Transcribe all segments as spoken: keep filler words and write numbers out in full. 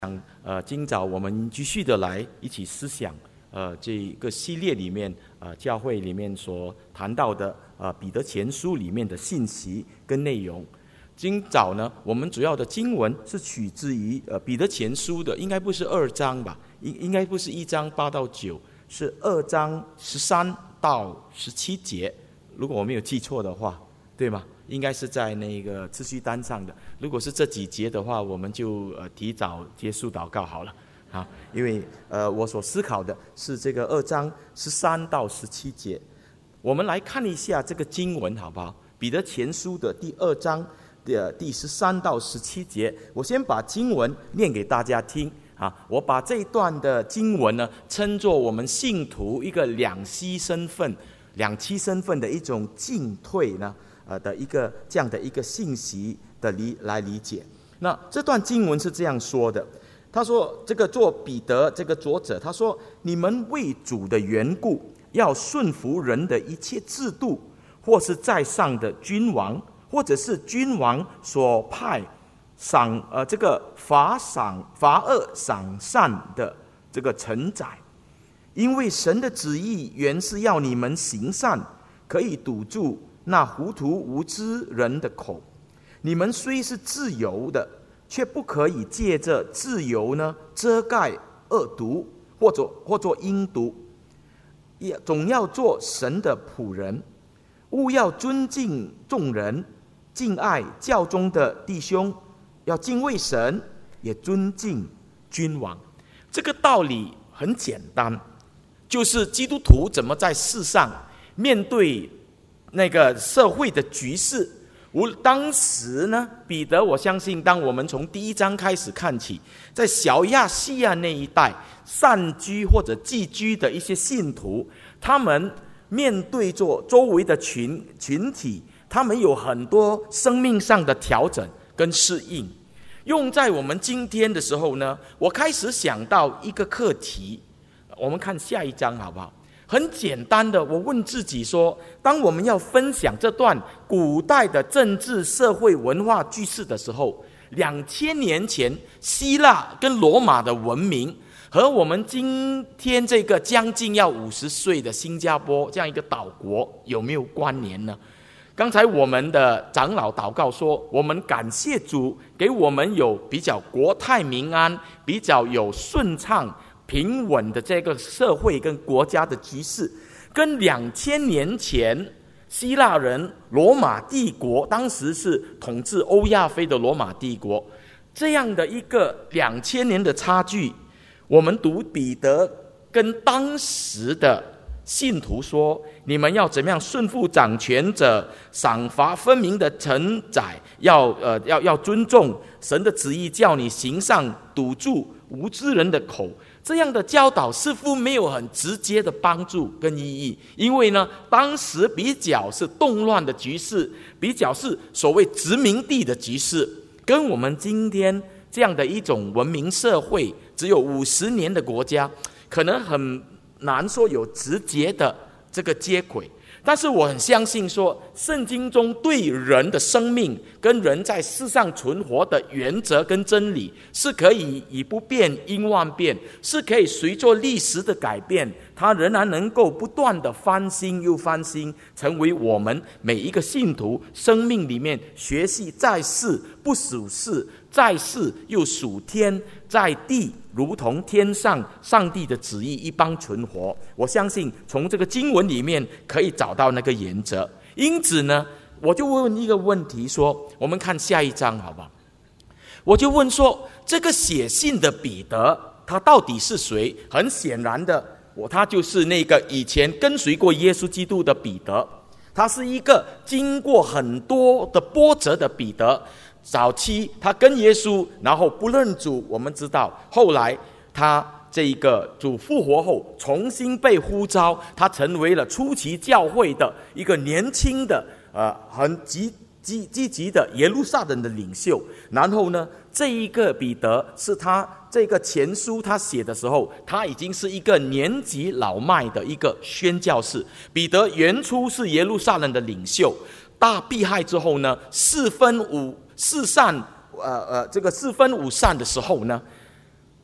呃，今早我们继续的来一起思想，呃，这个系列里面，呃，教会里面所谈到的，呃，彼得前书里面的信息跟内容。今早呢，我们主要的经文是取自于呃彼得前书的，应该不是二章吧？应应该不是一章八到九，是二章十三到十七节，如果我没有记错的话，对吗？应该是在那个次序单上的。如果是这几节的话，我们就呃提早结束祷告好了啊，因为呃我所思考的是这个二章十三到十七节。我们来看一下这个经文好不好？彼得前书的第二章的第十三到十七节，我先把经文念给大家听啊。我把这一段的经文呢，称作我们信徒一个两栖身份、两栖身份的一种进退呢。呃的一个这样的一个信息的理来理解。那这段经文是这样说的，他说这个做彼得这个作者，他说你们为主的缘故，要顺服人的一切制度，或是在上的君王，或者是君王所派赏呃这个罚赏罚恶赏善的这个臣宰，因为神的旨意原是要你们行善，可以堵住那糊涂无知人的口。你们虽是自由的，却不可以借着自由呢遮盖恶毒，或者或做阴毒，也总要做神的仆人。务要尊敬众人，敬爱教中的弟兄，要敬畏神，也尊敬君王。这个道理很简单，就是基督徒怎么在世上面对那个社会的局势。无当时呢，彼得，我相信当我们从第一章开始看起，在小亚细亚那一带散居或者寄居的一些信徒，他们面对着周围的群群体，他们有很多生命上的调整跟适应。用在我们今天的时候呢，我开始想到一个课题，我们看下一章好不好？很简单的，我问自己说，当我们要分享这段古代的政治、社会、文化句式的时候，两千年前希腊跟罗马的文明和我们今天这个将近要五十岁的新加坡这样一个岛国有没有关联呢？刚才我们的长老祷告说，我们感谢主给我们有比较国泰民安、比较有顺畅平稳的这个社会跟国家的局势，跟两千年前希腊人罗马帝国当时是统治欧亚非的罗马帝国这样的一个两千年的差距，我们读彼得跟当时的信徒说，你们要怎么样顺服掌权者，赏罚分明的臣宰，要呃要要尊重神的旨意，叫你行善，堵住无知人的口。这样的教导似乎没有很直接的帮助跟意义，因为呢，当时比较是动乱的局势，比较是所谓殖民地的局势，跟我们今天这样的一种文明社会只有五十年的国家，可能很难说有直接的这个接轨。但是我很相信说，圣经中对人的生命跟人在世上存活的原则跟真理，是可以以不变应万变，是可以随着历史的改变，它仍然能够不断的翻新又翻新，成为我们每一个信徒生命里面学习在世不属世，在世又属天，在地如同天上上帝的旨意一般存活。我相信从这个经文里面可以找到那个原则。因此呢，我就问一个问题说，我们看下一章好不好？我就问说，这个写信的彼得他到底是谁？很显然的，我他就是那个以前跟随过耶稣基督的彼得，他是一个经过很多的波折的彼得。早期他跟耶稣，然后不认主，我们知道后来他这一个主复活后重新被呼召，他成为了初期教会的一个年轻的呃很积积积极的耶路撒冷的领袖。然后呢，这一个彼得是他这个前书他写的时候，他已经是一个年纪老迈的一个宣教士。彼得原初是耶路撒冷的领袖，大迫害之后呢，四分五四散呃呃这个四分五散的时候呢，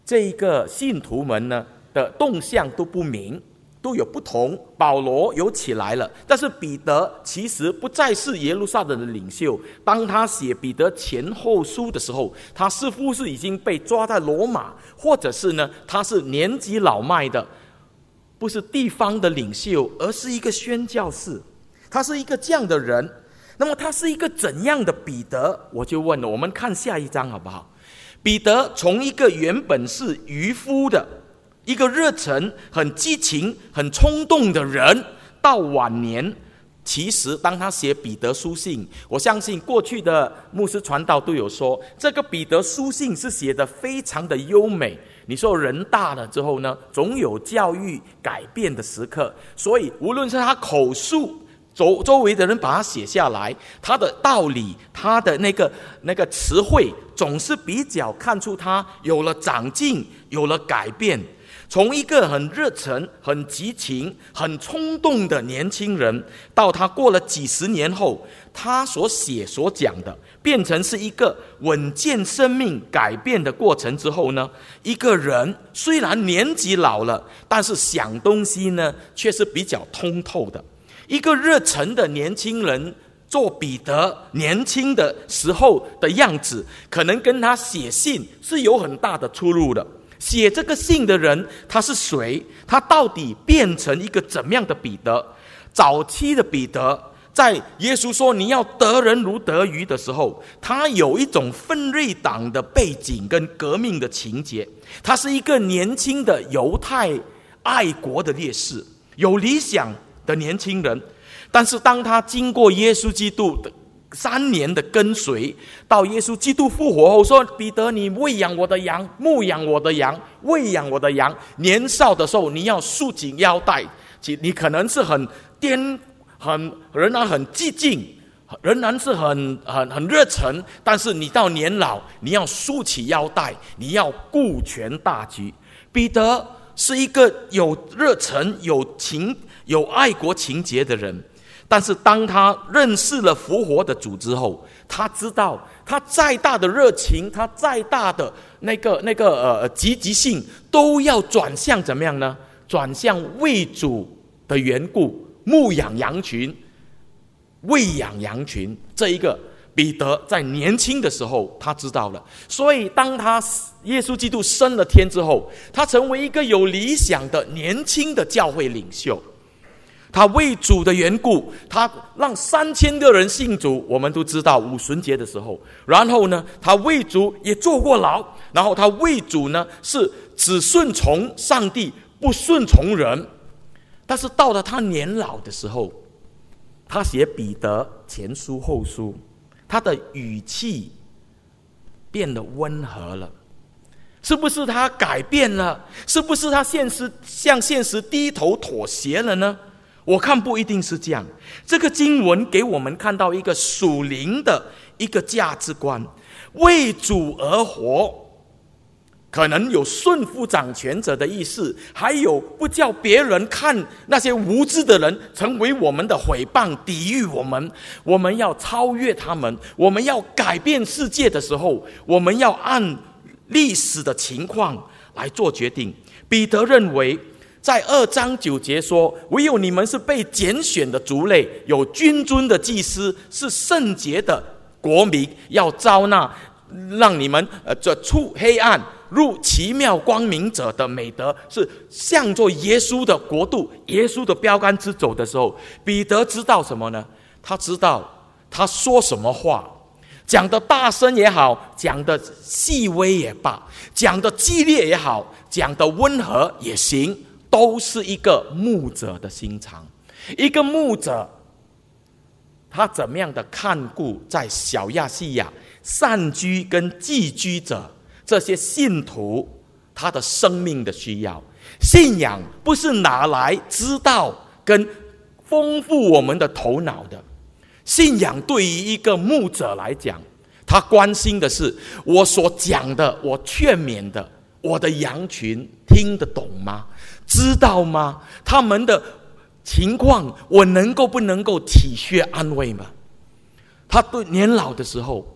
这一个信徒们呢的动向都不明，都有不同。保罗有起来了，但是彼得其实不再是耶路撒冷的领袖。当他写彼得前后书的时候，他似乎是已经被抓在罗马，或者是呢他是年纪老迈的，不是地方的领袖，而是一个宣教士。他是一个这样的人。那么他是一个怎样的彼得？我就问了，我们看下一章好不好？彼得从一个原本是渔夫的一个热忱、很激情、很冲动的人，到晚年，其实当他写彼得书信，我相信过去的牧师传道都有说，这个彼得书信是写得非常的优美。你说人大了之后呢，总有教育改变的时刻，所以无论是他口述，周周围的人把它写下来，他的道理，他的那个那个词汇，总是比较看出他有了长进，有了改变。从一个很热忱、很激情、很冲动的年轻人，到他过了几十年后，他所写所讲的，变成是一个稳健生命改变的过程之后呢，一个人虽然年纪老了，但是想东西呢，却是比较通透的。一个热忱的年轻人做彼得年轻的时候的样子，可能跟他写信是有很大的出入的。写这个信的人他是谁？他到底变成一个怎么样的彼得？早期的彼得，在耶稣说你要得人如得鱼的时候，他有一种奋锐党的背景跟革命的情节。他是一个年轻的犹太爱国的烈士，有理想的年轻人。但是当他经过耶稣基督的三年的跟随，到耶稣基督复活后说，彼得，你喂养我的羊，牧养我的羊，喂养我的羊。年少的时候你要束紧腰带，你可能是很颠很仍然很激进，仍然是很很很热忱，但是你到年老，你要束起腰带，你要顾全大局。彼得是一个有热忱、有情、有爱国情节的人。但是当他认识了复活的主之后，他知道他再大的热情，他再大的那个那个呃积极性，都要转向怎么样呢？转向为主的缘故，牧养羊群，喂养羊群。这一个彼得在年轻的时候他知道了，所以当他耶稣基督升了天之后，他成为一个有理想的年轻的教会领袖。他为主的缘故，他让三千个人信主。我们都知道五旬节的时候，然后呢，他为主也坐过牢，然后他为主呢是只顺从上帝，不顺从人。但是到了他年老的时候，他写彼得前书后书，他的语气变得温和了。是不是他改变了？是不是他现实向现实低头妥协了呢？我看不一定是这样。这个经文给我们看到一个属灵的一个价值观，为主而活，可能有顺服掌权者的意思，还有不叫别人看那些无知的人成为我们的毁谤，抵御我们。我们要超越他们，我们要改变世界的时候，我们要按历史的情况来做决定。彼得认为在二章九节说，唯有你们是被拣选的族类，有君尊的祭司，是圣洁的国民，要招纳让你们呃这出黑暗入奇妙光明者的美德，是向着耶稣的国度、耶稣的标杆之走的时候，彼得知道什么呢？他知道他说什么话，讲的大声也好，讲的细微也罢，讲的激烈也好，讲的温和也行，都是一个牧者的心肠。一个牧者他怎么样的看顾在小亚细亚散居跟寄居者这些信徒他的生命的需要。信仰不是拿来知道跟丰富我们的头脑的，信仰对于一个牧者来讲，他关心的是我所讲的，我劝勉的，我的羊群听得懂吗？知道吗？他们的情况我能够不能够体恤安慰吗？他对年老的时候，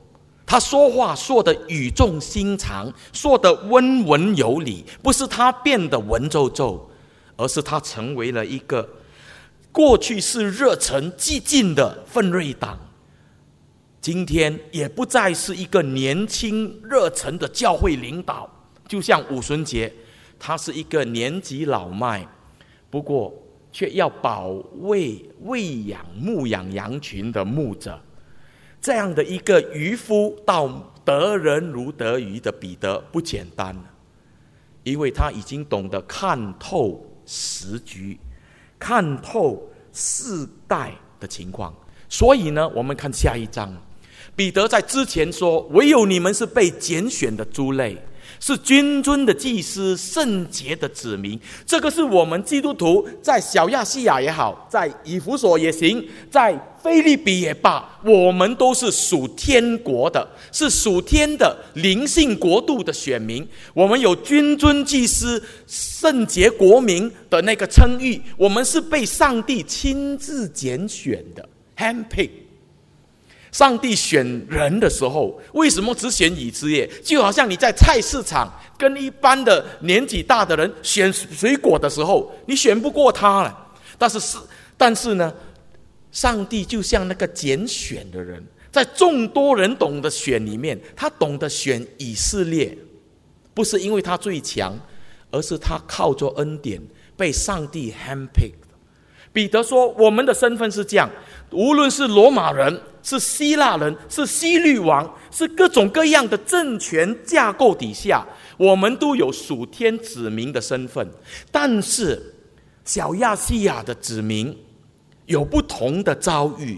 他说话说得语重心长，说得温文有礼，不是他变得文绉绉，而是他成为了一个过去是热忱激进的奋锐党，今天也不再是一个年轻热忱的教会领导。就像武顺杰，他是一个年纪老迈，不过却要保卫喂养牧养羊群的牧者，这样的一个渔夫到得人如得鱼的彼得不简单，因为他已经懂得看透时局，看透世代的情况。所以呢，我们看下一章，彼得在之前说，唯有你们是被拣选的族类，是君尊的祭司，圣洁的子民。这个是我们基督徒在小亚细亚也好，在以弗所也行，在腓立比也罢，我们都是属天国的，是属天的灵性国度的选民。我们有君尊祭司、圣洁国民的那个称誉，我们是被上帝亲自拣选的 handpick。上帝选人的时候，为什么只选以色列？就好像你在菜市场跟一般的年纪大的人选水果的时候，你选不过他了。但是，但是呢，上帝就像那个拣选的人，在众多人懂得选里面，他懂得选以色列，不是因为他最强，而是他靠着恩典被上帝 handpick。彼得说，我们的身份是这样，无论是罗马人，是希腊人，是希律王，是各种各样的政权架构底下，我们都有属天子民的身份。但是小亚细亚的子民有不同的遭遇。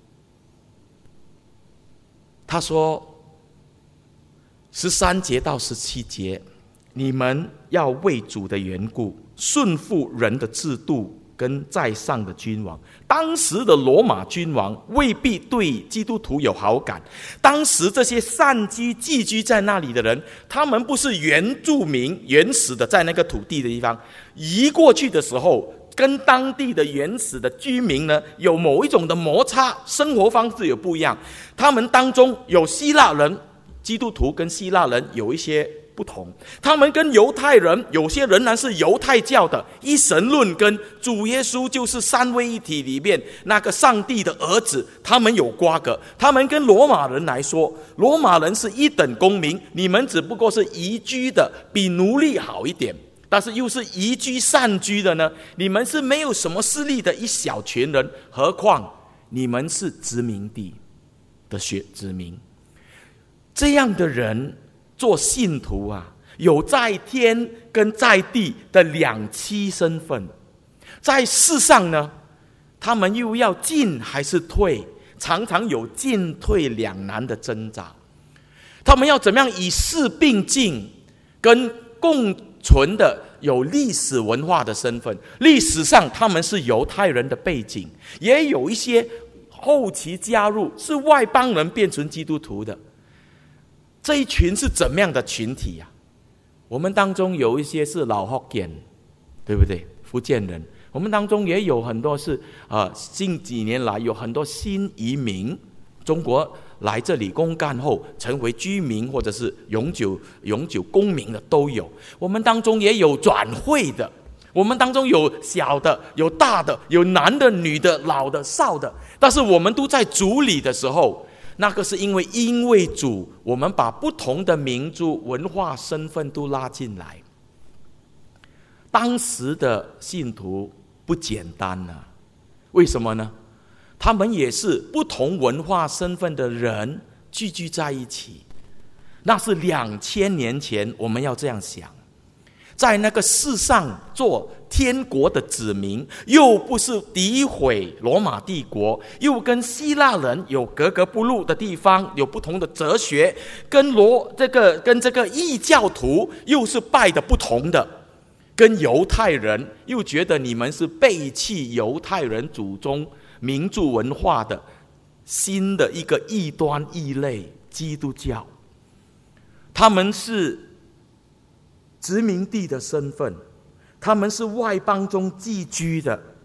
他说十三节到十七节，你们要为主的缘故顺服人的制度跟在上的君王。当时的罗马君王未必对基督徒有好感，当时这些散居寄居在那里的人，他们不是原住民原始的在那个土地的地方，移过去的时候跟当地的原始的居民呢有某一种的摩擦，生活方式有不一样。他们当中有希腊人，基督徒跟希腊人有一些不同，他们跟犹太人有些仍然是犹太教的一神论，跟主耶稣就是三位一体里面那个上帝的儿子，他们有瓜葛。他们跟罗马人来说，罗马人是一等公民，你们只不过是移居的，比奴隶好一点，但是又是移居散居的呢，你们是没有什么势力的一小群人，何况你们是殖民地的子民。这样的人做信徒啊，有在天跟在地的两栖身份。在世上呢，他们又要进还是退，常常有进退两难的挣扎。他们要怎么样以势并进，跟共存的有历史文化的身份。历史上他们是犹太人的背景，也有一些后期加入是外邦人变成基督徒的。这一群是怎么样的群体啊？我们当中有一些是老福建，对不对？福建人。我们当中也有很多是呃，近几年来有很多新移民，中国来这里公干后成为居民或者是永久永久公民的都有。我们当中也有转会的，我们当中有小的，有大的，有男的、女的、老的、少的。但是我们都在主里的时候，那个是因为因为主，我们把不同的民族文化身份都拉进来。当时的信徒不简单啊，为什么呢？他们也是不同文化身份的人聚居在一起。那是两千年前，我们要这样想，在那个世上做天国的子民，又不是诋毁罗马帝国，又跟希腊人有格格不入的地方，有不同的哲学，跟罗这个跟这个异教徒又是拜的不同的，跟犹太人又觉得你们是背弃犹太人祖宗民族文化的新的一个异端异类基督教。他们是殖民地的身份，他们是外邦中寄居的，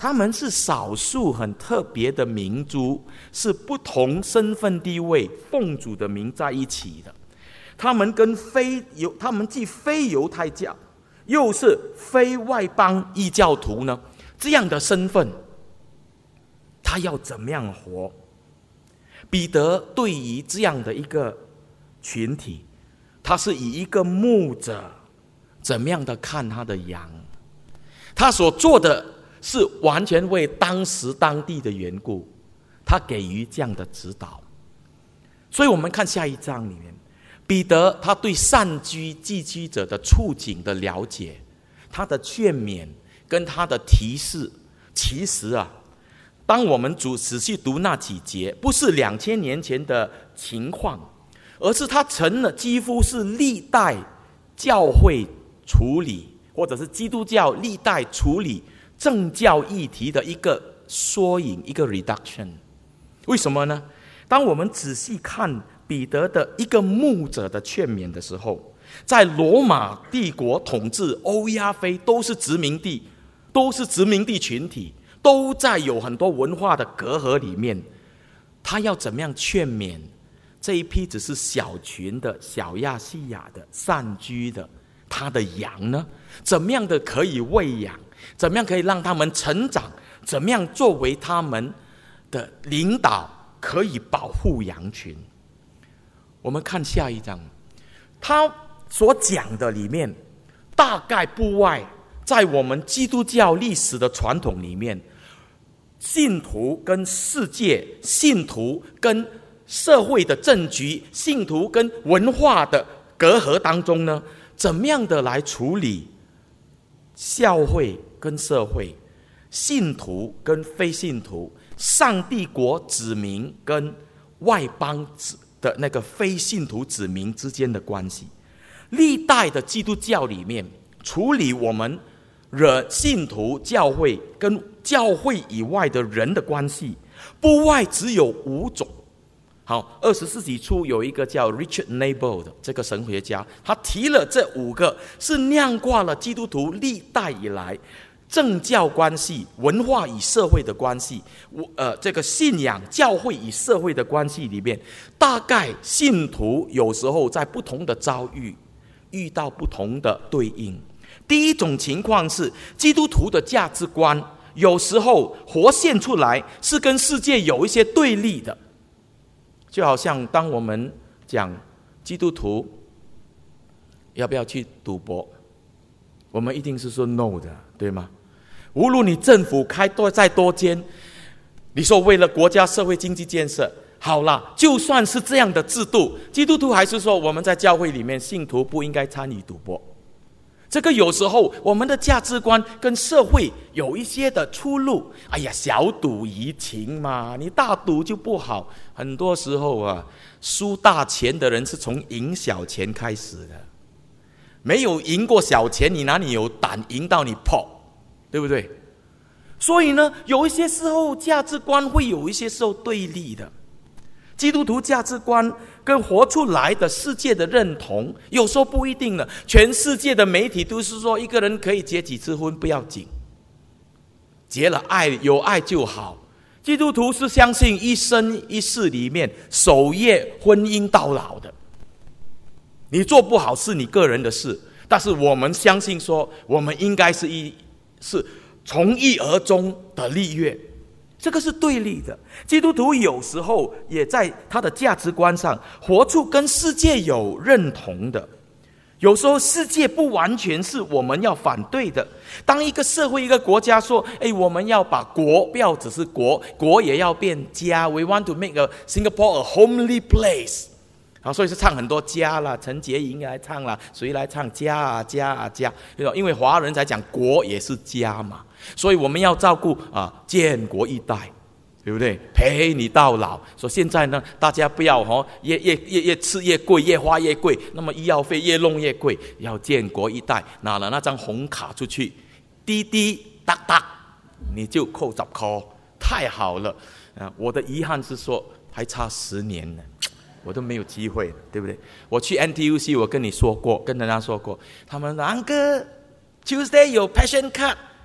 他们是少数很特别的民族，是不同身份地位奉主的名在一起的。他们跟非犹，他们既非犹太教，又是非外邦异教徒呢，这样的身份，他要怎么样活？彼得对于这样的一个群体，他是以一个牧者怎么样的看他的羊，他所做的是完全为当时当地的缘故，他给予这样的指导。所以我们看下一章里面，彼得他对散居寄居者的处境的了解，他的劝勉跟他的提示，其实啊，当我们仔细读那几节，不是两千年前的情况，而是他成了几乎是历代教会处理，或者是基督教历代处理政教议题的一个缩影，一个 reduction。 为什么呢？当我们仔细看彼得的一个牧者的劝勉的时候，在罗马帝国统治欧亚非，都是殖民地，都是殖民地群体，都在有很多文化的隔阂里面，他要怎么样劝勉这一批只是小群的小亚细亚的散居的他的羊呢？怎么样的可以喂养？怎么样可以让他们成长？怎么样作为他们的领导可以保护羊群？我们看下一章，他所讲的里面大概不外在我们基督教历史的传统里面，信徒跟世界，信徒跟社会的政局，信徒跟文化的隔阂当中呢，怎么样的来处理教会跟社会，信徒跟非信徒，上帝国子民跟外邦的那个非信徒子民之间的关系。历代的基督教里面处理我们人信徒教会跟教会以外的人的关系，不外只有五种。好，二十世纪初有一个叫 Richard Nabel 的这个神学家，他提了这五个，是囊括了基督徒历代以来政教关系、文化与社会的关系，呃，这个信仰教会与社会的关系里面，大概信徒有时候在不同的遭遇遇到不同的对应。第一种情况是基督徒的价值观有时候活现出来是跟世界有一些对立的，就好像当我们讲基督徒要不要去赌博，我们一定是说 no 的，对吗？无论你政府开多再多间，你说为了国家社会经济建设，好了，就算是这样的制度，基督徒还是说我们在教会里面信徒不应该参与赌博。这个有时候我们的价值观跟社会有一些的出入。哎呀，小赌怡情嘛，你大赌就不好。很多时候啊，输大钱的人是从赢小钱开始的，没有赢过小钱，你哪里有胆赢到你破，对不对？所以呢，有一些时候价值观会有一些时候对立的。基督徒价值观跟活出来的世界的认同有时候不一定了。全世界的媒体都是说一个人可以结几次婚不要紧，结了爱有爱就好。基督徒是相信一生一世里面守夜婚姻到老的，你做不好是你个人的事，但是我们相信说我们应该是一是从一而终的立约，这个是对立的。基督徒有时候也在他的价值观上活出跟世界有认同的，有时候世界不完全是我们要反对的。当一个社会一个国家说，哎，我们要把国不要只是国，国也要变家， We want to make a Singapore a homely place。好，所以是唱很多家啦，陈洁莹来唱啦，谁来唱家啊家啊家？因为华人才讲国也是家嘛，所以我们要照顾啊建国一代，对不对？陪你到老。说现在呢，大家不要哦，越越越越吃越贵，越花越贵，那么医药费越弄越贵，要建国一代，拿了那张红卡出去，滴滴答答，你就扣十块，太好了。啊，我的遗憾是说，还差十年呢。我都没有机会了，对不对？我去 N T U C， 我跟你说过，跟人家说过，他们说 Uncle Tuesday 有 passion card，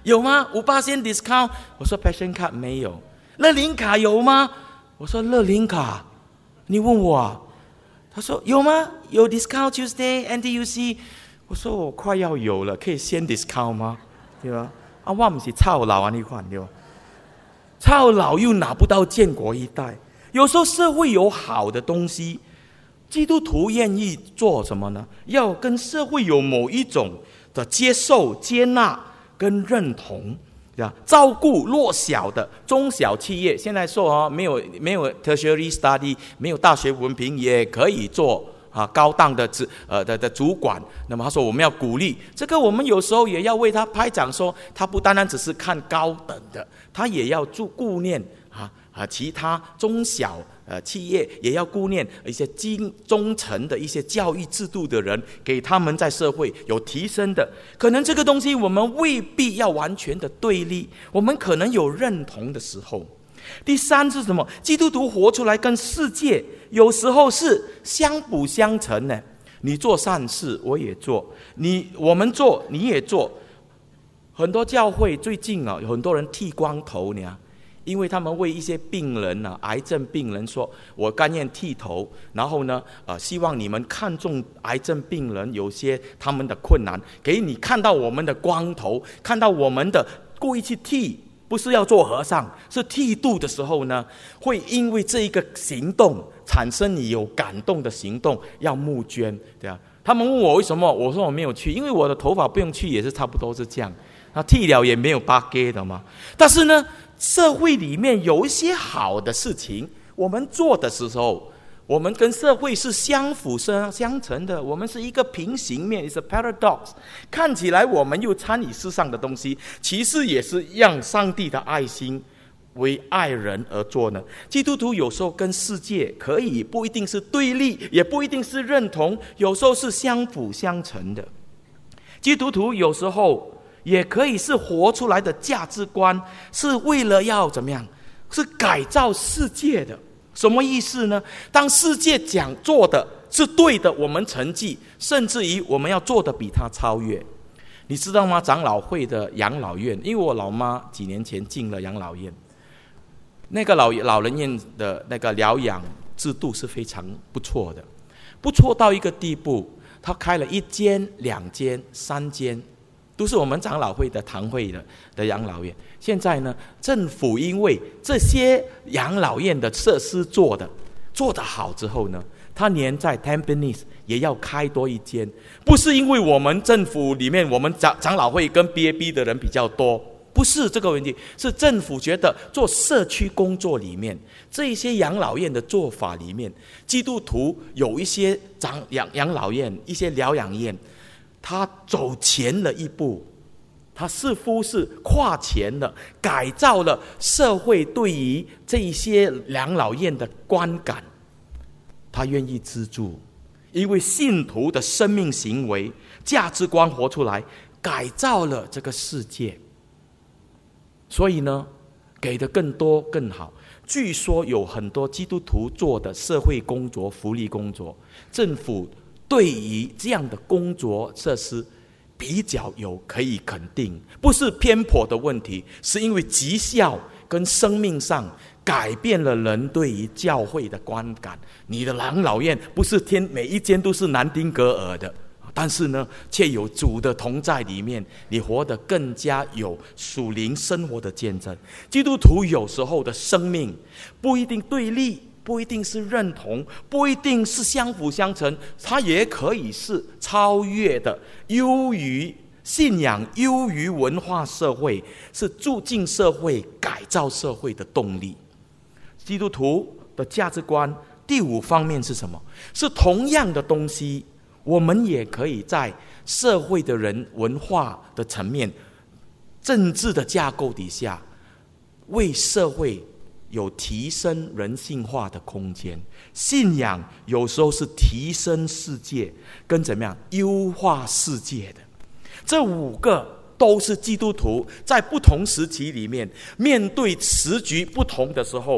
有吗？五八仙 discount？ 我说 Passion Card 没有。乐龄卡有吗？我说乐龄卡，你问我啊？他说有吗？有 discount Tuesday N T U C？ 我说我快要有了，可以先 discount 吗？对吧？啊，我不是操劳啊，你看对吧？操劳又拿不到建国一代。有时候社会有好的东西，基督徒愿意做什么呢？要跟社会有某一种的接受、接纳跟认同，照顾弱小的中小企业。现在说哦，没有没有 tertiary study， 没有大学文凭也可以做啊高档的主呃的的主管。那么他说我们要鼓励这个，我们有时候也要为他拍掌，说他不单单只是看高等的，他也要注顾念啊啊其他中小呃企业，也要顾念一些精忠诚的一些教育制度的人，给他们在社会有提升的。可能这个东西我们未必要完全的对立，我们可能有认同的时候。第三是什么？基督徒活出来跟世界有时候是相辅相成的。你做善事我也做，你我们做你也做。很多教会最近啊，有很多人剃光头呢，因为他们为一些病人啊，癌症病人说，我甘愿剃头，然后呢，呃，希望你们看重癌症病人有些他们的困难，给你看到我们的光头，看到我们的故意去剃，不是要做和尚，是剃度的时候呢，会因为这一个行动产生你有感动的行动，要募捐，对啊。他们问我为什么，我说我没有去，因为我的头发不用去，也是差不多是这样。那剃了也没有八给的嘛。但是呢，社会里面有一些好的事情，我们做的时候，我们跟社会是相辅相成的，我们是一个平行面 ，is a paradox。看起来我们又参与世上的东西，其实也是让上帝的爱心为爱人而做呢。基督徒有时候跟世界可以不一定是对立，也不一定是认同，有时候是相辅相成的。基督徒有时候也可以是活出来的价值观，是为了要怎么样？是改造世界的。什么意思呢？当世界讲做的是对的，我们承继，甚至于我们要做的比他超越。你知道吗？长老会的养老院，因为我老妈几年前进了养老院，那个老老人院的那个疗养制度是非常不错的，不错到一个地步，他开了一间、两间、三间。都是我们长老会的堂会的的养老院。现在呢，政府因为这些养老院的设施做的做得好之后呢，他连在 Tampines 也要开多一间。不是因为我们政府里面我们长长老会跟 B A B 的人比较多，不是这个问题，是政府觉得做社区工作里面这一些养老院的做法里面，基督徒有一些长养养老院、一些疗养院。他走前了一步，他似乎是跨前了，改造了社会对于这一些养老院的观感。他愿意资助，因为信徒的生命行为、价值观活出来，改造了这个世界。所以呢，给的更多更好。据说有很多基督徒做的社会工作、福利工作，政府对于这样的工作设施比较有可以肯定，不是偏颇的问题，是因为绩效跟生命上改变了人对于教会的观感。你的养老院不是天每一间都是南丁格尔的，但是呢，却有主的同在里面，你活得更加有属灵生活的见证。基督徒有时候的生命不一定对立，不一定是认同，不一定是相辅相成，它也可以是超越的，优于信仰，优于文化社会，是促进社会、改造社会的动力。基督徒的价值观第五方面是什么？是同样的东西，我们也可以在社会的人文化的层面、政治的架构底下，为社会有提升人性化的空间。信仰有时候是提升世界跟怎么样优化世界的。这五个都是基督徒在不同时期里面面对时局不同的时候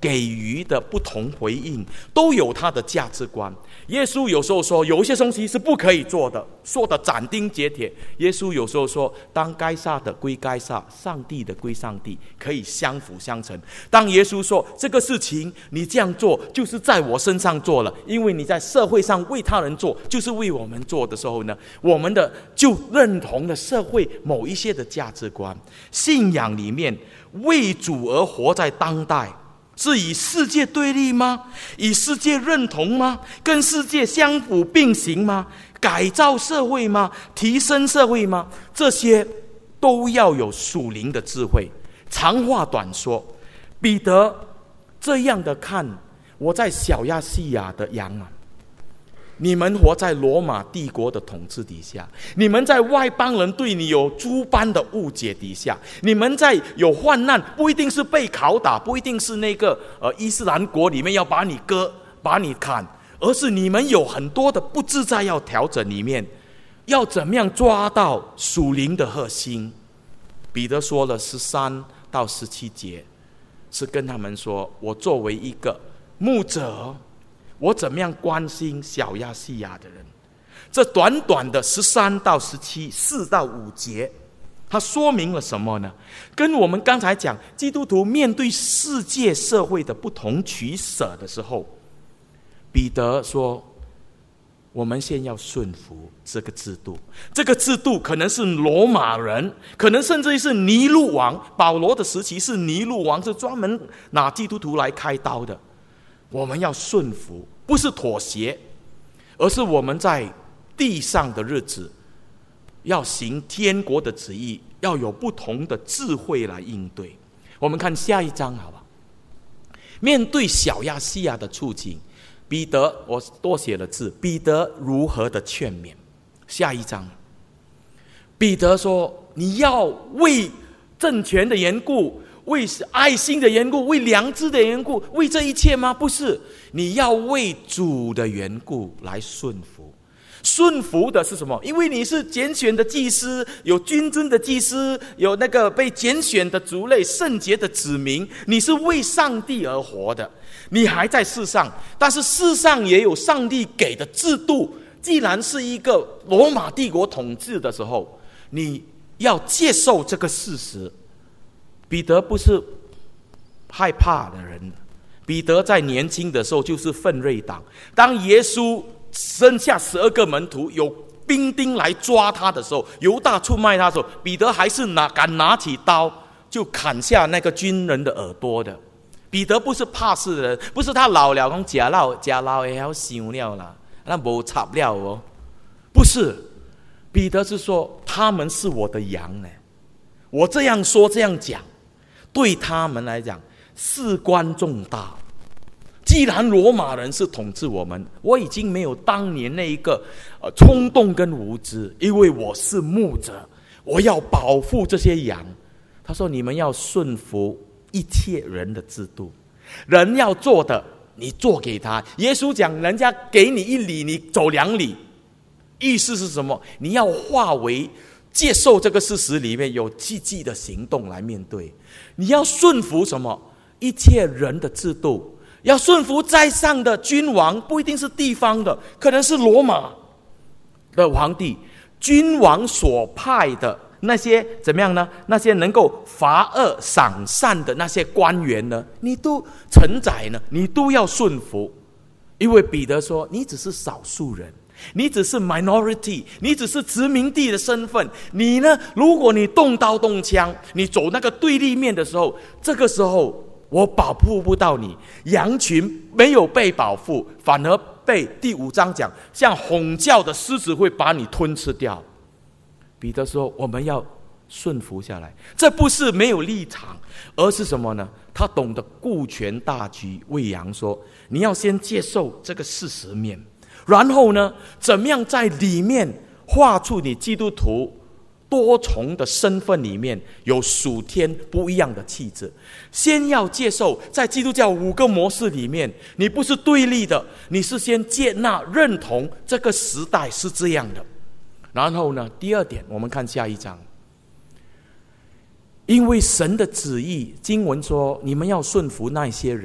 给予的不同回应，都有他的价值观。耶稣有时候说有一些东西是不可以做的，说的斩钉截铁。耶稣有时候说，当该撒的归该撒，上帝的归上帝，可以相辅相成。当耶稣说这个事情你这样做就是在我身上做了，因为你在社会上为他人做就是为我们做的时候呢，我们的就认同了社会某一些的价值观。信仰里面为主而活在当代，是以世界对立吗？以世界认同吗？跟世界相辅并行吗？改造社会吗？提升社会吗？这些都要有属灵的智慧。长话短说，彼得这样的看我在小亚细亚的羊啊，你们活在罗马帝国的统治底下，你们在外邦人对你有诸般的误解底下，你们在有患难，不一定是被拷打，不一定是那个呃伊斯兰国里面要把你割把你砍，而是你们有很多的不自在要调整里面，要怎么样抓到属灵的核心。彼得说了十三到十七节，是跟他们说，我作为一个牧者，我怎么样关心小亚细亚的人。这短短的十三到十七四到五节，它说明了什么呢？跟我们刚才讲基督徒面对世界社会的不同取舍的时候，彼得说我们先要顺服这个制度。这个制度可能是罗马人，可能甚至是尼禄王。保罗的时期是尼禄王，是专门拿基督徒来开刀的。我们要顺服，不是妥协，而是我们在地上的日子要行天国的旨意，要有不同的智慧来应对。我们看下一章好吧？面对小亚细亚的处境，彼得，我多写了字，彼得如何的劝勉。下一章，彼得说，你要为政权的缘故，为爱心的缘故，为良知的缘故，为这一切吗？不是，你要为主的缘故来顺服。顺服的是什么？因为你是拣选的祭司，有君尊的祭司，有那个被拣选的族类，圣洁的子民，你是为上帝而活的。你还在世上，但是世上也有上帝给的制度。既然是一个罗马帝国统治的时候，你要接受这个事实。彼得不是害怕的人，彼得在年轻的时候就是奋锐党。当耶稣剩下十二个门徒，有兵丁来抓他的时候，犹大出卖他的时候，彼得还是拿敢拿起刀就砍下那个军人的耳朵的。彼得不是怕事的人，不是他老了讲假老假老也要想了啦，那没插了哦，不是。彼得是说他们是我的羊呢，我这样说这样讲，对他们来讲事关重大。既然罗马人是统治我们，我已经没有当年那一个呃冲动跟无知，因为我是牧者，我要保护这些羊。他说你们要顺服一切人的制度，人要做的你做给他。耶稣讲人家给你一里你走两里，意思是什么？你要化为接受这个事实里面有积极的行动来面对。你要顺服什么？一切人的制度，要顺服在上的君王，不一定是地方的，可能是罗马的皇帝，君王所派的那些怎么样呢？那些能够罚恶赏善的那些官员呢，你都承载呢，你都要顺服。因为彼得说你只是少数人，你只是 minority， 你只是殖民地的身份，你呢，如果你动刀动枪，你走那个对立面的时候，这个时候我保护不到你，羊群没有被保护，反而被第五章讲像吼叫的狮子会把你吞吃掉。彼得说我们要顺服下来，这不是没有立场，而是什么呢？他懂得顾全大局。为羊说你要先接受这个事实面，然后呢，怎么样在里面画出你基督徒多重的身份里面有属天不一样的气质。先要接受在基督教五个模式里面，你不是对立的，你是先接纳认同这个时代是这样的。然后呢，第二点我们看下一章，因为神的旨意，经文说你们要顺服那些人，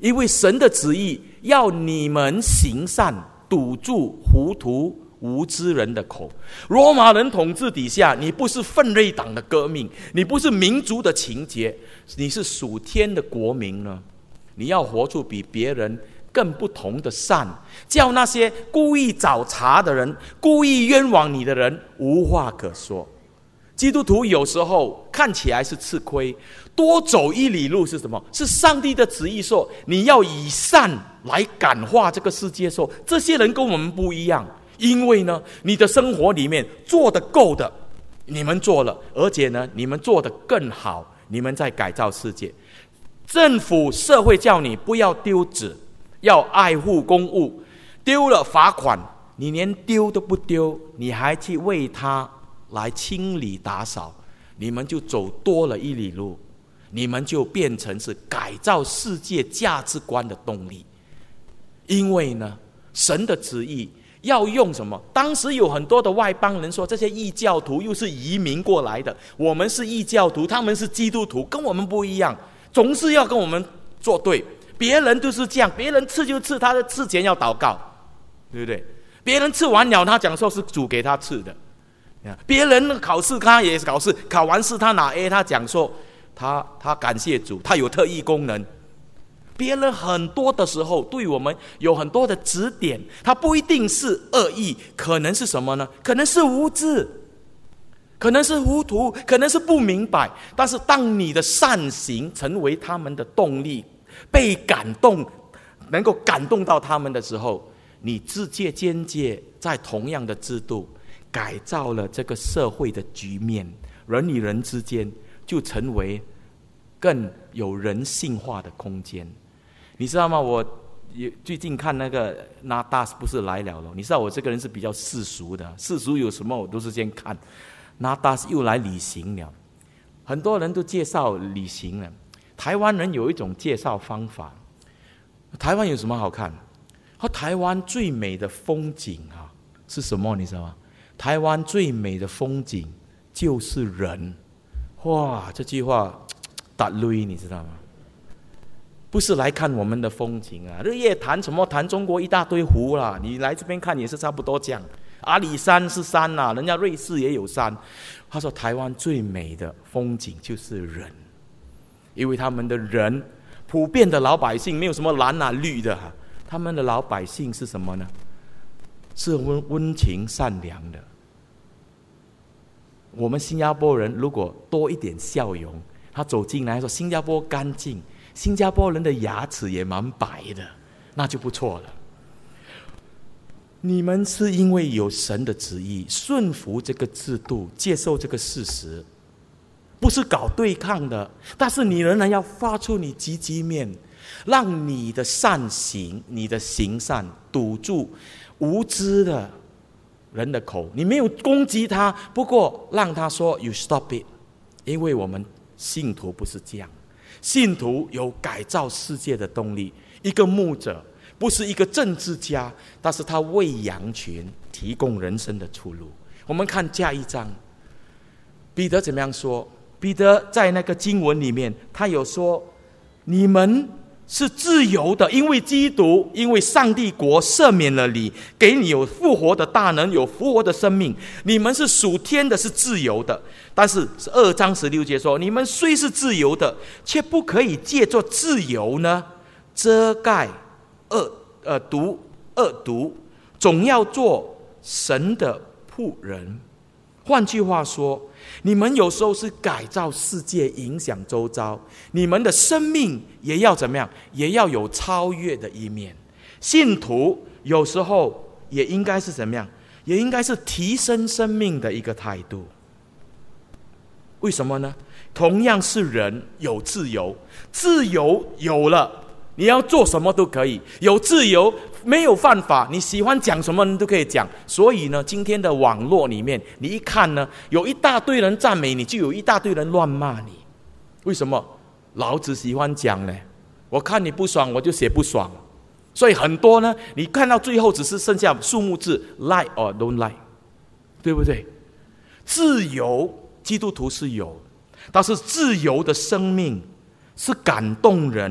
因为神的旨意要你们行善，堵住糊涂无知人的口。罗马人统治底下，你不是奋锐党的革命，你不是民族的情结，你是属天的国民呢。你要活出比别人更不同的善，叫那些故意找茬的人、故意冤枉你的人无话可说。基督徒有时候看起来是吃亏，多走一里路是什么？是上帝的旨意说，你要以善来感化这个世界。说这些人跟我们不一样，因为呢，你的生活里面做得够的，你们做了，而且呢，你们做得更好，你们在改造世界。政府社会叫你不要丢纸，要爱护公物，丢了罚款，你连丢都不丢，你还去为他来清理打扫，你们就走多了一里路，你们就变成是改造世界价值观的动力。因为呢，神的旨意要用什么？当时有很多的外邦人说，这些异教徒又是移民过来的，我们是异教徒，他们是基督徒，跟我们不一样，总是要跟我们作对。别人都是这样，别人吃就吃，他的吃前要祷告，对不对？别人吃完了，他讲说是主给他吃的。别人考试他也考试，考完试他拿 A， 他讲说他他感谢主，他有特异功能。别人很多的时候对我们有很多的指点，他不一定是恶意，可能是什么呢？可能是无知，可能是糊涂，可能是不明白。但是当你的善行成为他们的动力，被感动，能够感动到他们的时候，你直接间接在同样的制度改造了这个社会的局面，人与人之间就成为更有人性化的空间。你知道吗？我最近看那个纳达斯不是来了了？你知道我这个人是比较世俗的，世俗有什么我都是先看。纳达斯又来旅行了，很多人都介绍旅行了。台湾人有一种介绍方法，台湾有什么好看？和台湾最美的风景啊是什么？你知道吗？台湾最美的风景就是人。哇，这句话打雷，你知道吗？不是来看我们的风景啊，日月潭什么潭中国一大堆湖啦，你来这边看也是差不多这样。阿里山是山啦，人家瑞士也有山。他说台湾最美的风景就是人，因为他们的人普遍的老百姓没有什么蓝啊绿的、啊，他们的老百姓是什么呢？是温温情善良的。我们新加坡人如果多一点笑容，他走进来说新加坡干净，新加坡人的牙齿也蛮白的，那就不错了。你们是因为有神的旨意，顺服这个制度，接受这个事实，不是搞对抗的，但是你仍然要发出你积极面，让你的善行、你的行善堵住无知的人的口。你没有攻击他，不过让他说 You stop it， 因为我们信徒不是这样，信徒有改造世界的动力。一个牧者不是一个政治家，但是他为羊群提供人生的出路。我们看下一章，彼得怎么样说？彼得在那个经文里面，他有说你们是自由的，因为基督，因为上帝国赦免了你，给你有复活的大能，有复活的生命。你们是属天的，是自由的。但是二章十六节说，你们虽是自由的，却不可以借作自由呢遮盖恶呃毒恶毒，总要做神的仆人。换句话说，你们有时候是改造世界，影响周遭，你们的生命也要怎么样？也要有超越的一面。信徒有时候也应该是怎么样？也应该是提升生命的一个态度。为什么呢？同样是人，有自由，自由有了，你要做什么都可以，有自由，没有犯法，你喜欢讲什么你都可以讲。所以呢，今天的网络里面，你一看呢，有一大堆人赞美你，就有一大堆人乱骂你。为什么？老子喜欢讲呢，我看你不爽，我就写不爽。所以很多呢，你看到最后只是剩下数目字 like or don't like， 对不对？自由，基督徒是有，但是自由的生命是感动人、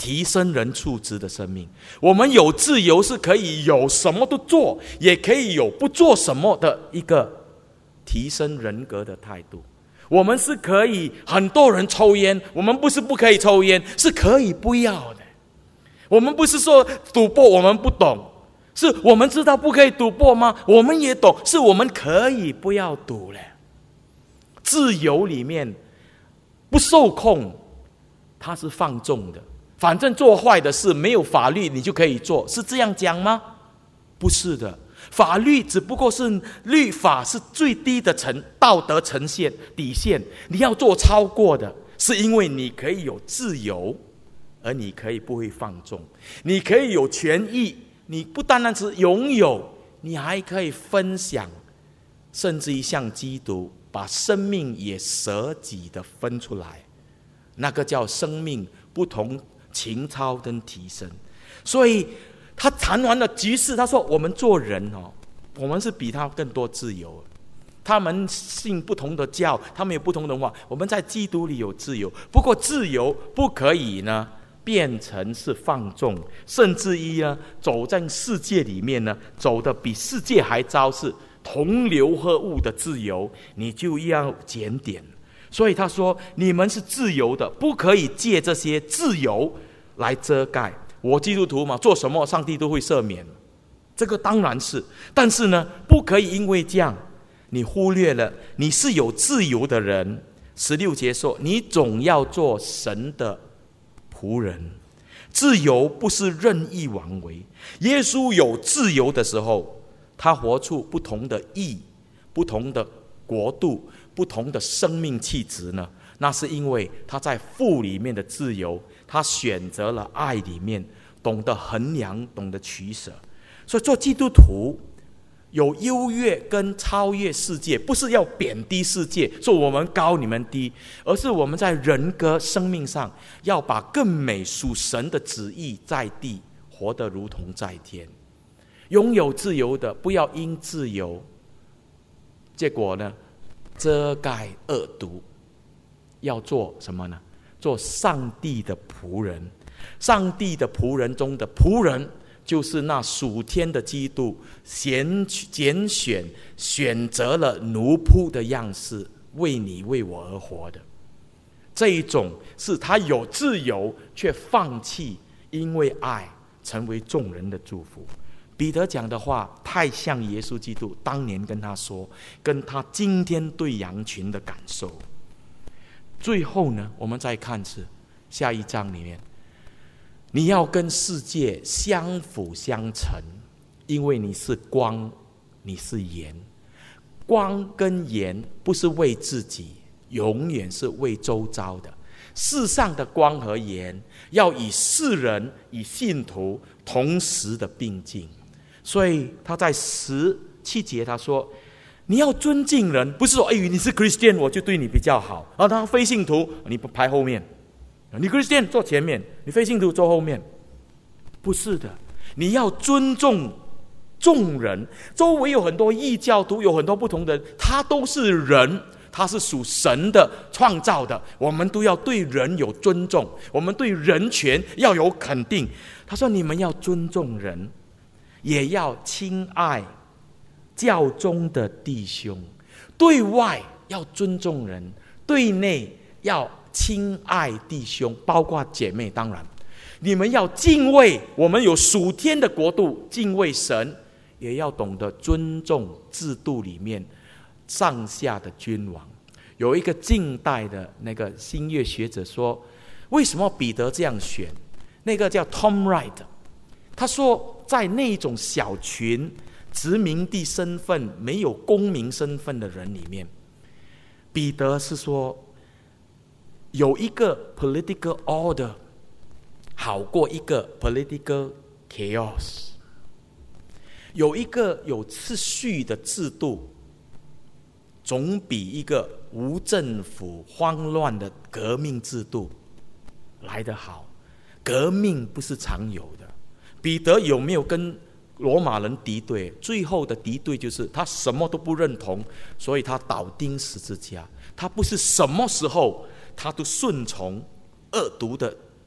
提升人处之的生命。我们有自由，是可以有什么都做，也可以有不做什么的一个提升人格的态度。我们是可以，很多人抽烟，我们不是不可以抽烟，是可以不要的。我们不是说赌博我们不懂，是我们知道不可以赌博吗？我们也懂，是我们可以不要赌了。自由里面不受控，它是放纵的。反正做坏的事没有法律你就可以做，是这样讲吗？不是的，法律只不过是律法是最低的层道德呈现底线，你要做超过的，是因为你可以有自由，而你可以不会放纵，你可以有权益，你不单单是拥有，你还可以分享，甚至于像基督把生命也舍己的分出来，那个叫生命不同情操跟提升。所以他谈完了局势，他说我们做人哦，我们是比他更多自由。他们信不同的教，他们有不同的文化，我们在基督里有自由。不过自由不可以呢变成是放纵，甚至于呢走在世界里面呢，走的比世界还糟，是同流合污的自由，你就要检点。所以他说你们是自由的，不可以借这些自由来遮盖。我基督徒嘛，做什么上帝都会赦免，这个当然是，但是呢不可以因为这样你忽略了你是有自由的人。十六节说你总要做神的仆人。自由不是任意妄为，耶稣有自由的时候，他活出不同的义，不同的国度，不同的生命气质呢，那是因为他在父里面的自由，他选择了爱里面，懂得衡量，懂得取舍。所以做基督徒有优越跟超越世界，不是要贬低世界，说我们高你们低，而是我们在人格生命上要把更美属神的旨意在地活得如同在天。拥有自由的，不要因自由结果呢遮盖恶毒。要做什么呢？做上帝的仆人。上帝的仆人中的仆人，就是那属天的基督拣拣选选择了奴仆的样式，为你为我而活的。这一种是他有自由却放弃，因为爱成为众人的祝福。彼得讲的话太像耶稣基督当年跟他说，跟他今天对羊群的感受。最后呢，我们再看是下一章里面，你要跟世界相辅相成，因为你是光，你是盐。光跟盐不是为自己，永远是为周遭的。世上的光和盐要以世人以信徒同时的并进。所以他在十七节他说你要尊敬人，不是说哎，你是 Christian 我就对你比较好，而他非信徒你不排后面，你 Christian 坐前面，你非信徒坐后面，不是的。你要尊重众人，周围有很多异教徒，有很多不同的人，他都是人，他是属神的创造的，我们都要对人有尊重，我们对人权要有肯定。他说你们要尊重人，也要亲爱教中的弟兄。对外要尊重人，对内要亲爱弟兄，包括姐妹。当然你们要敬畏，我们有属天的国度，敬畏神，也要懂得尊重制度里面上下的君王。有一个近代的那个新约学者说，为什么彼得这样选？那个叫 Tom Wright， 他说在那种小群殖民地身份没有公民身份的人里面，彼得是说有一个 political order 好过一个 political chaos， 有一个有秩序的制度总比一个无政府慌乱的革命制度来得好。革命不是常有的。彼得有没有跟罗马人敌对？最后的敌对就是他什么都不认同，所以他倒钉十字架。他不是什么时候他都顺从恶毒的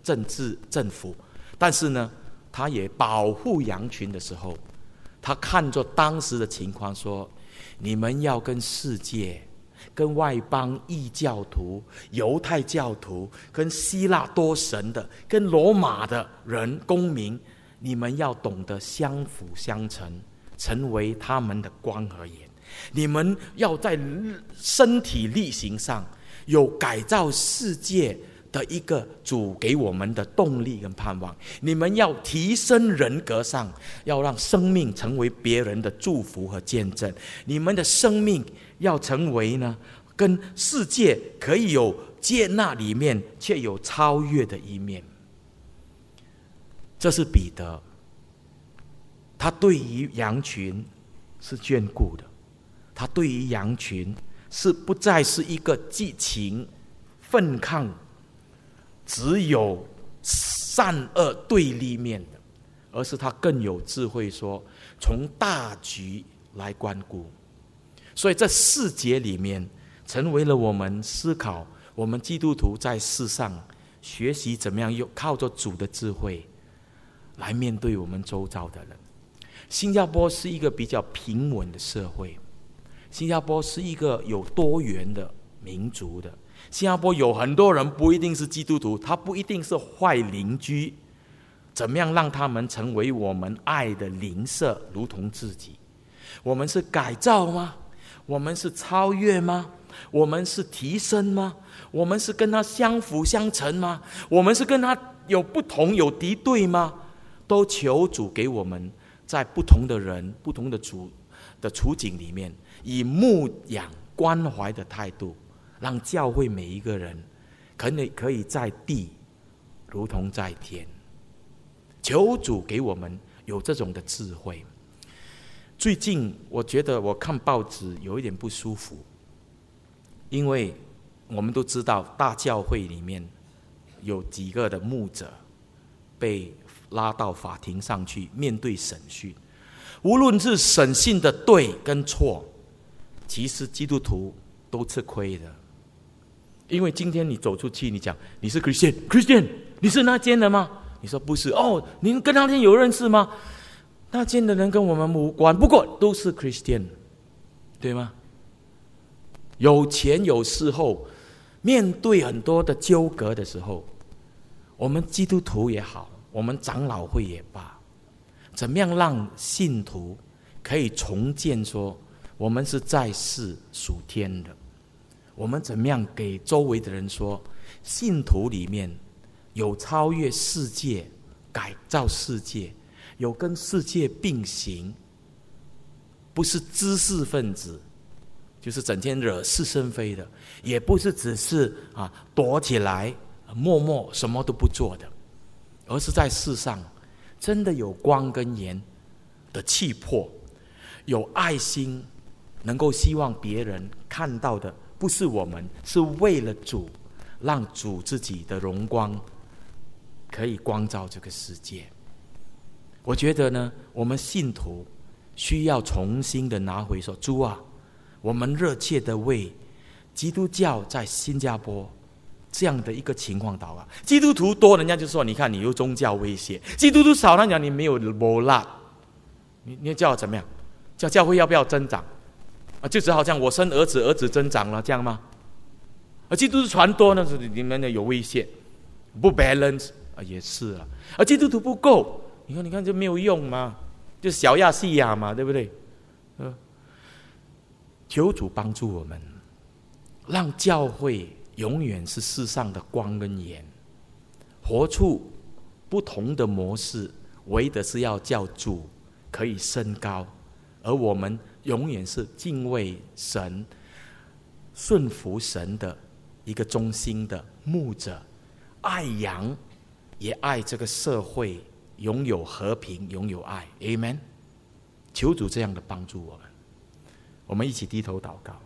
政治政府，但是呢，他也保护羊群的时候，他看着当时的情况说：你们要跟世界、跟外邦异教徒、犹太教徒、跟希腊多神的、跟罗马的人公民，你们要懂得相辅相成，成为他们的光和盐。你们要在身体力行上有改造世界的一个主给我们的动力跟盼望。你们要提升人格上，要让生命成为别人的祝福和见证。你们的生命要成为呢，跟世界可以有接纳里面却有超越的一面。这是彼得，他对于羊群是眷顾的，他对于羊群是不再是一个激情愤抗，只有善恶对立面的，而是他更有智慧说，从大局来关顾。所以这四节里面成为了我们思考，我们基督徒在世上学习怎么样用靠着主的智慧来面对我们周遭的人。新加坡是一个比较平稳的社会，新加坡是一个有多元的民族的，新加坡有很多人不一定是基督徒，他不一定是坏邻居，怎么样让他们成为我们爱的邻舍，如同自己？我们是改造吗？我们是超越吗？我们是提升吗？我们是跟他相辅相成吗？我们是跟他有不同有敌对吗？都求主给我们在不同的人不同的主的处境里面，以牧养关怀的态度，让教会每一个人可以可以在地如同在天。求主给我们有这种的智慧。最近我觉得我看报纸有一点不舒服，因为我们都知道大教会里面有几个的牧者被拉到法庭上去面对审讯，无论是审讯的对跟错，其实基督徒都吃亏的。因为今天你走出去，你讲你是 Christian Christian 你是那间的吗？你说不是。哦，您跟那间有认识吗？那间的人跟我们无关，不过都是 Christian， 对吗？有前有事后，面对很多的纠葛的时候，我们基督徒也好，我们长老会也罢，怎么样让信徒可以重建说我们是在世属天的？我们怎么样给周围的人说，信徒里面有超越世界、改造世界，有跟世界并行，不是知识分子，就是整天惹是生非的，也不是只是啊躲起来默默什么都不做的，而是在世上真的有光跟盐的气魄，有爱心，能够希望别人看到的不是我们，是为了主，让主自己的荣光可以光照这个世界。我觉得呢，我们信徒需要重新的拿回说，主啊，我们热切的为基督教在新加坡这样的一个情况祷告。基督徒多，人家就说你看你有宗教威胁；基督徒少，他讲你没有摩拉。你你叫我怎么样？叫教会要不要增长？啊，就只好像我生儿子，儿子增长了这样吗？而基督徒传多，那是你们有威胁，不 balance 啊，也是啊。而基督徒不够，你看你看就没有用嘛，就小亚细亚嘛，对不对？呃，求主帮助我们，让教会永远是世上的光跟盐，活出不同的模式，为的是要叫主可以升高，而我们永远是敬畏神、顺服神的一个忠心的牧者，爱羊也爱这个社会，拥有和平，拥有爱。 Amen。 求主这样的帮助我们。我们一起低头祷告。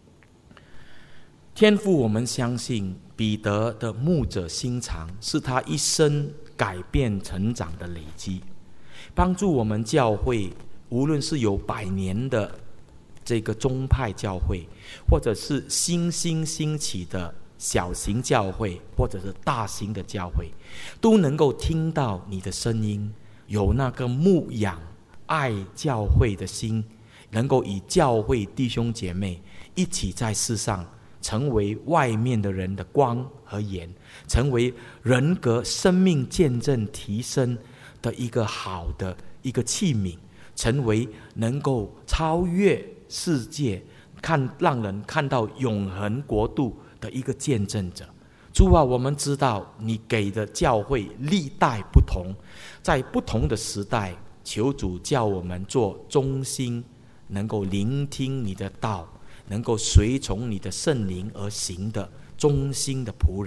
天父，我们相信彼得的牧者心肠是他一生改变成长的累积，帮助我们教会，无论是有百年的这个宗派教会，或者是新兴兴起的小型教会或者是大型的教会，都能够听到你的声音，有那个牧养爱教会的心，能够与教会弟兄姐妹一起在世上成为外面的人的光和盐，成为人格生命见证提升的一个好的一个器皿，成为能够超越世界，看让人看到永恒国度的一个见证者。主啊，我们知道你给的教会历代不同，在不同的时代，求主叫我们做忠心，能够聆听你的道，能够随从你的圣灵而行的忠心的仆人。